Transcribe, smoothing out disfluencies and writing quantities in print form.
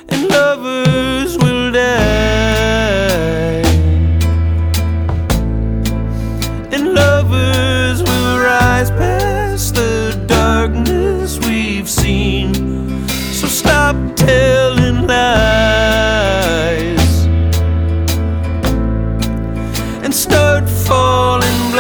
and lovers will die, and lovers will rise past the darkness we've seen. So stop telling lies.